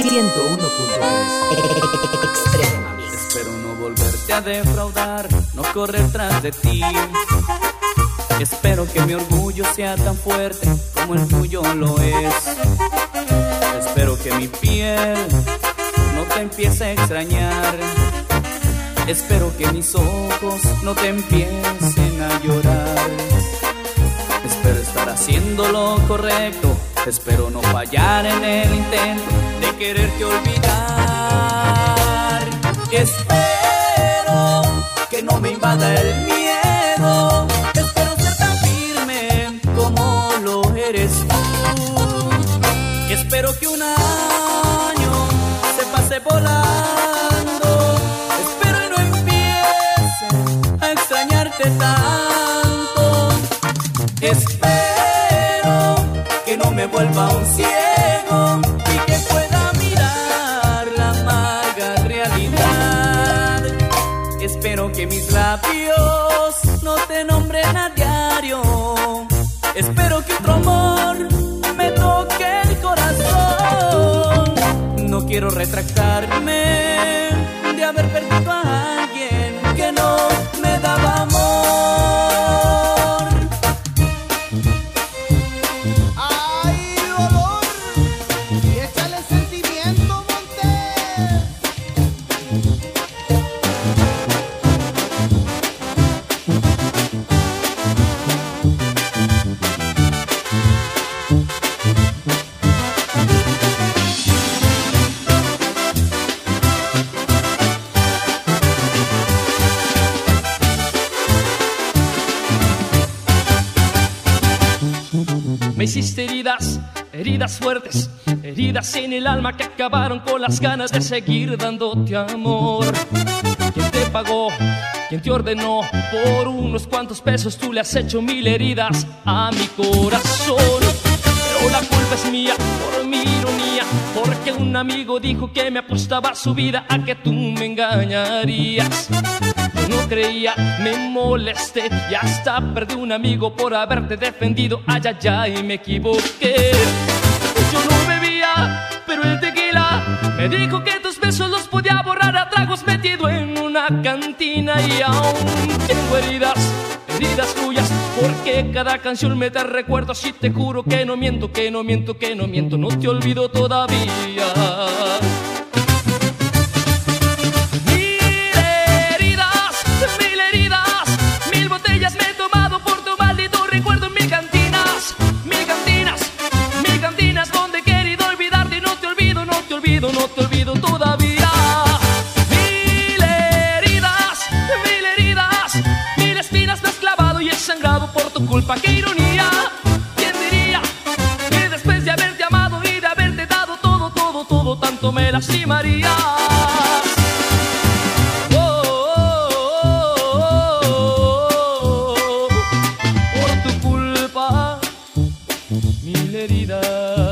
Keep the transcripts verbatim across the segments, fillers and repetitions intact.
ciento uno punto tres Extrema Mix. Espero no volverte a defraudar, no correr tras de ti. Espero que mi orgullo sea tan fuerte como el tuyo lo es. Espero que mi piel no te empiece a extrañar. Espero que mis ojos no te empiecen a llorar. Espero estar haciendo lo correcto. Espero no fallar en el intento de quererte olvidar. Espero que no me invada el miedo. Espero ser tan firme como lo eres tú. Espero que un año se pase volando. Espero y no empiece a extrañarte tanto. Espero que no me vuelva un ciego y que pueda mirar la amarga realidad. Espero que mis labios no te nombren a diario. Espero que otro amor me toque el corazón. No quiero retractarme de haber perdido a alguien que no me daba amor. Me hiciste heridas, heridas fuertes, heridas en el alma que acabaron con las ganas de seguir dándote amor. ¿Quién te pagó? ¿Quién te ordenó? Por unos cuantos pesos tú le has hecho mil heridas a mi corazón. Pero la culpa es mía, por mi ironía, porque un amigo dijo que me apostaba su vida a que tú me engañarías. No creía, me molesté y hasta perdí un amigo por haberte defendido. Ay, ay, ay, me equivoqué. Yo no bebía, pero el tequila me dijo que tus besos los podía borrar a tragos metido en una cantina. Y aún tengo heridas, heridas tuyas, porque cada canción me da recuerdos. Y te juro que no miento, que no miento, que no miento, no te olvido todavía. No te olvido todavía. Mil heridas, mil heridas, mil espinas me has clavado y he sangrado por tu culpa. ¡Qué ironía! ¿Quién diría que después de haberte amado y de haberte dado todo, todo, todo, tanto me lastimarías? Oh, oh, oh, oh, por tu culpa, mil heridas.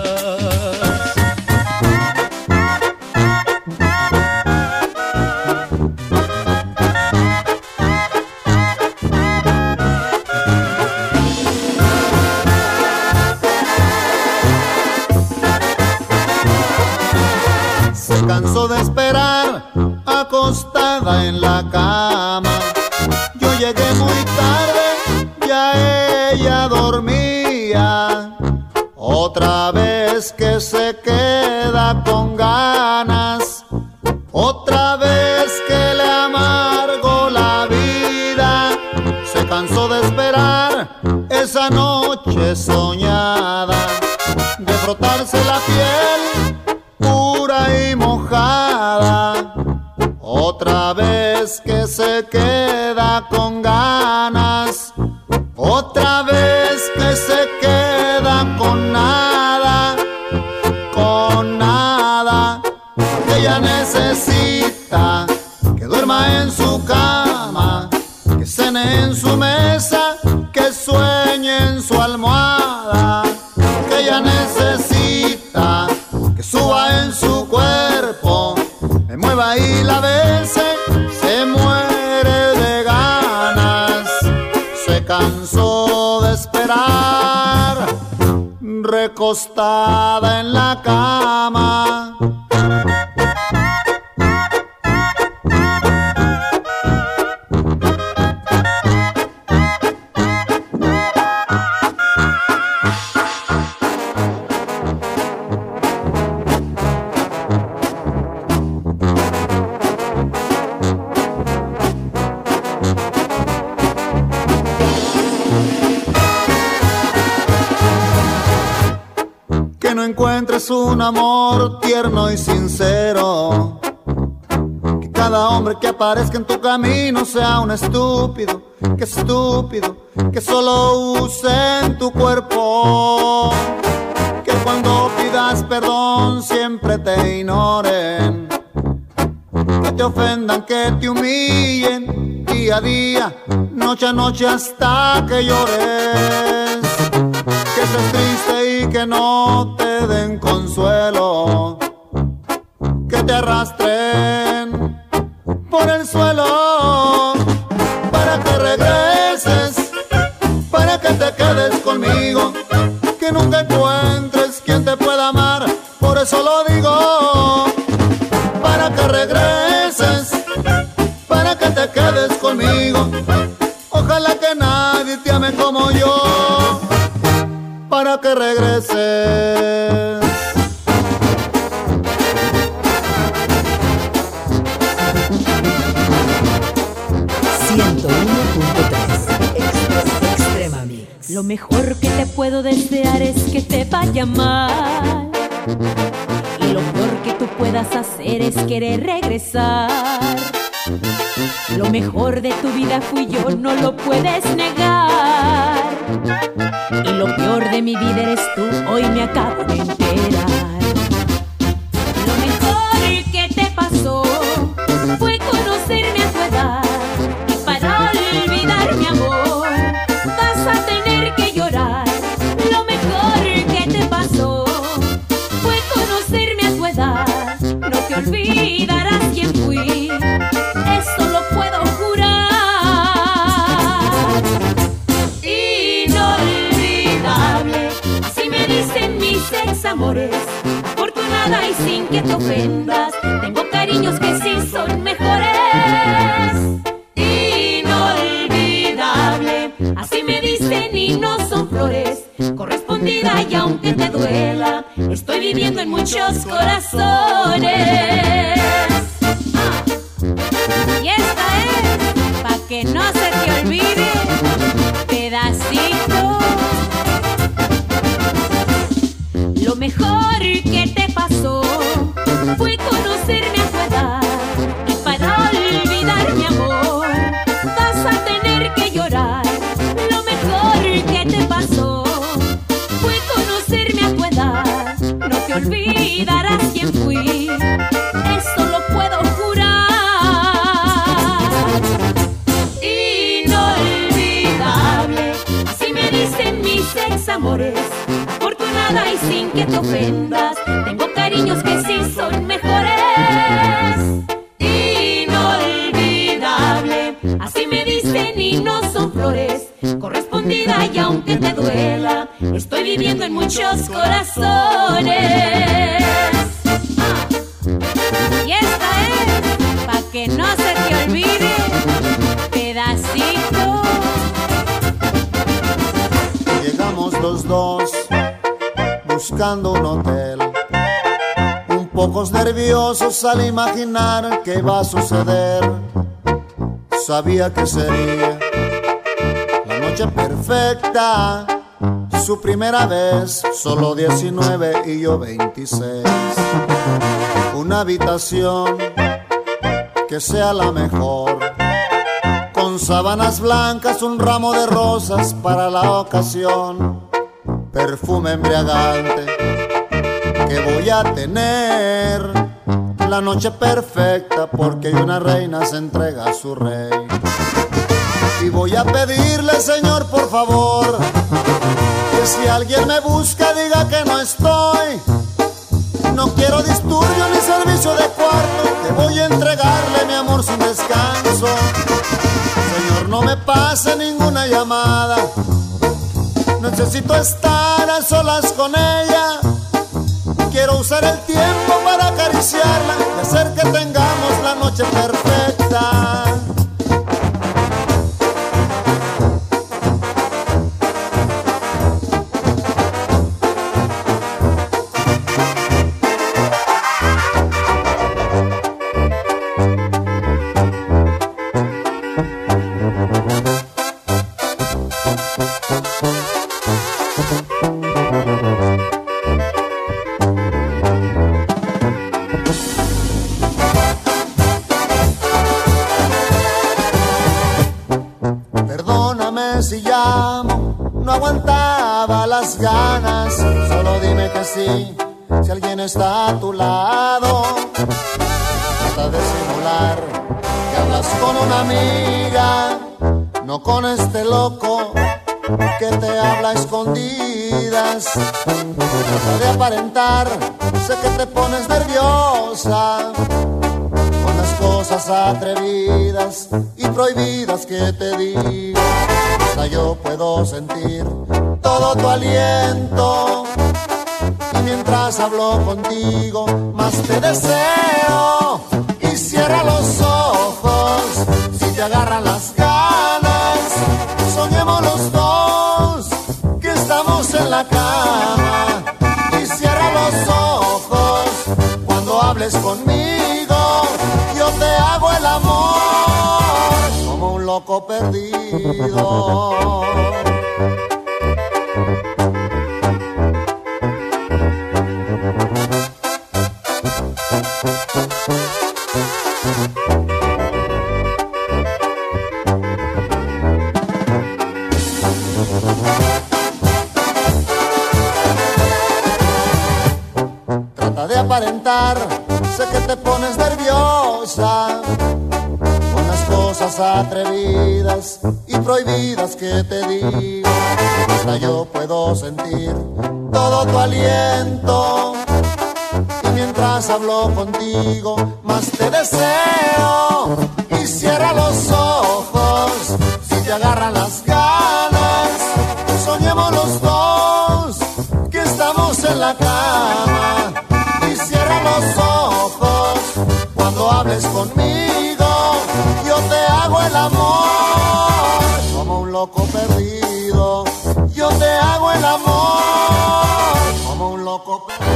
Cansó de esperar acostada en la cama. Yo llegué muy tarde, ya ella dormía. Otra vez que se queda con ganas, otra vez que le amargo la vida. Se cansó de esperar esa noche soñada, de frotarse la piel pura y mojada. Otra vez que se queda con ganas, otra vez que se queda con nada, con nada. Ella necesita que duerma en su cama, que cene en su mesa, que sueñe en su almohada. Que ella necesita que suba en su cuerpo, me mueva y la bese, se muere de ganas. Se cansó de esperar, recostada en la cama. encuentres un amor tierno y sincero. Que cada hombre que aparezca en tu camino sea un estúpido, que estúpido, que solo use tu cuerpo. Que cuando pidas perdón siempre te ignoren, que te ofendan, que te humillen día a día, noche a noche hasta que llores. Que estés triste y que no te den consuelo, que te arrastren por el suelo, para que regreses, para que te quedes conmigo, que nunca encuentres quien te pueda amar, por eso lo digo. Para que regreses, para que te quedes conmigo, ojalá que nadie te ame como yo, para que regreses. ciento uno punto tres Extrema Mix. Lo mejor que te puedo desear es que te vaya mal, y lo peor que tú puedas hacer es querer regresar. Lo mejor de tu vida fui yo, no lo puedes negar, y lo peor de mi vida eres tú, hoy me acabo de enterar. Lo mejor que te pasó fue conocerme a tu edad, y para olvidar mi amor vas a tener que llorar. Lo mejor que te pasó fue conocerme a tu edad, no te olvidarás quién fui, eso lo puedo jurar. Inolvidable, así me dicen mis ex amores, afortunada y sin que te ofendas, tengo cariños que sí son mejores. Inolvidable, así me dicen y no son flores, correspondida y aunque te duela, estoy viviendo en muchos corazones. Ah. Y esta es pa' que no se te olvide, pedacito. Lo mejor que te pasó fue conocerme a tu edad, y para olvidar mi amor vas a tener que llorar. Lo mejor que te pasó fue conocerme a tu edad, no te olvidarás quién fui, eso lo puedo jurar. Inolvidable, así me dicen mis ex amores, afortunada y sin que te ofendas, tengo cariños que sí son mejores. Inolvidable, así me dicen y no son flores, correspondida y aunque te duela, estoy viviendo en muchos corazones. Ah. Y esta es pa' que no se te olvide, pedacito. Llegamos los dos buscando un hotel, un pocos nerviosos al imaginar qué va a suceder. Sabía que sería la noche perfecta, su primera vez, solo diecinueve y yo veintiséis. Una habitación que sea la mejor, con sábanas blancas, un ramo de rosas para la ocasión, perfume embriagante que voy a tener, la noche perfecta porque una reina se entrega a su rey. Y voy a pedirle, Señor, por favor, que si alguien me busca diga que no estoy. No quiero disturbio ni servicio de cuarto, que voy a entregarle mi amor sin descanso. Señor, no me pase ninguna llamada, necesito estar a solas con ella. Quiero usar el tiempo para acariciarla y hacer que tengamos la noche perfecta. amo, no aguantaba las ganas. Solo dime que sí, si alguien está a tu lado. Trata de simular que hablas con una amiga, no con este loco que te habla a escondidas. Trata de aparentar, sé que te pones nerviosa con las cosas atrevidas y prohibidas que te digo. Hasta yo puedo sentir todo tu aliento, y mientras hablo contigo más te deseo. Y cierra los ojos si te agarran las ganas. Soñemos los dos que estamos en la cama. Y cierra los ojos cuando hables conmigo. Yo te hago el amor como un loco perdido. Trata de aparentar, sé que te pones nerviosa con las cosas atrevidas y prohibidas que te digo. Hasta yo puedo sentir todo tu aliento, y mientras hablo contigo más te deseo. Y cierra los ojos si te agarran las ganas. Soñemos los dos que estamos en la cama. Y cierra los ojos cuando hables conmigo. Yo te hago el amor como un loco perdido. Yo te hago el amor como un loco perdido.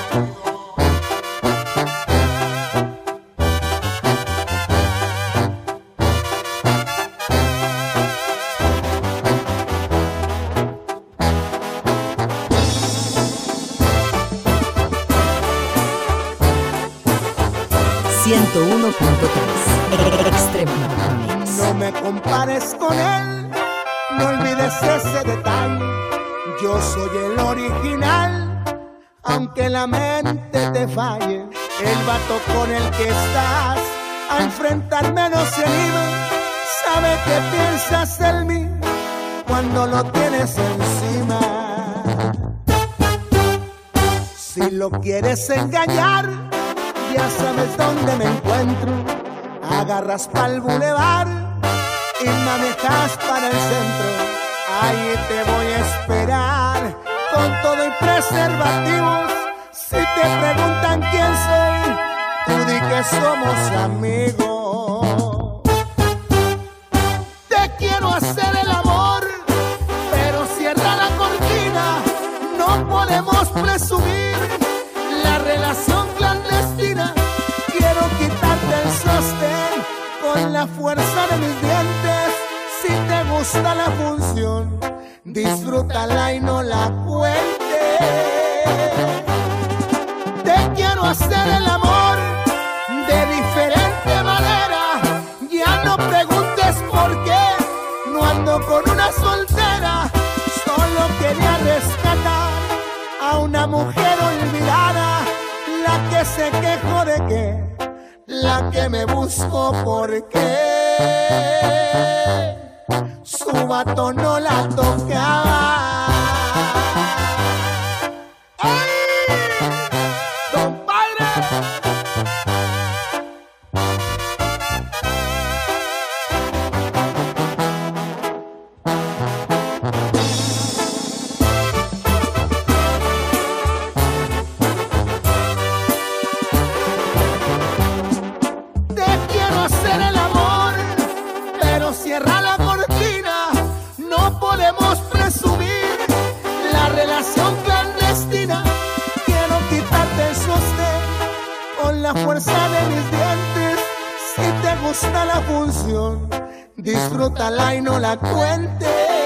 ciento uno punto tres Extrema Mix. No me compares con él, no olvides ese detalle. Yo soy el original, aunque la mente te falle. El vato con el que estás a enfrentarme no se anima. Sabe que piensas en mí cuando lo tienes encima. Si lo quieres engañar, ya sabes dónde me encuentro. Agarras pa'l bulevar y manejas para el centro. Ahí te voy a esperar con todo y preservativos. Si te preguntan quién soy, tú di que somos amigos. Te quiero hacer el amor, pero cierra la cortina. No podemos presumir la relación clandestina. Quiero quitarte el sostén con la fuerza de mis dientes. Si te gusta la función, disfrútala y no la cuentes. Te quiero hacer el amor de diferente manera. Ya no preguntes por qué, no ando con una soltera. Solo quería rescatar a una mujer olvidada, la que se quejó de que, la que me buscó porque su vato no la tocaba. ¡Ay, compadre! Cierra la cortina, no podemos presumir la relación clandestina. Quiero quitarte el sostén con la fuerza de mis dientes. Si te gusta la función, disfrútala y no la cuentes.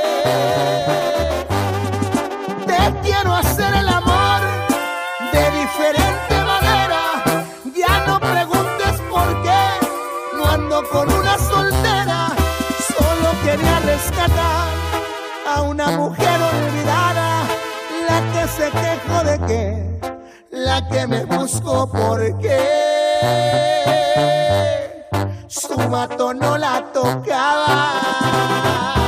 Te quiero hacer el amor de diferente manera. Ya no preguntes por qué, no ando con una soltera. Quería rescatar a una mujer olvidada, la que se quejó de que, la que me buscó porque su mato no la tocaba.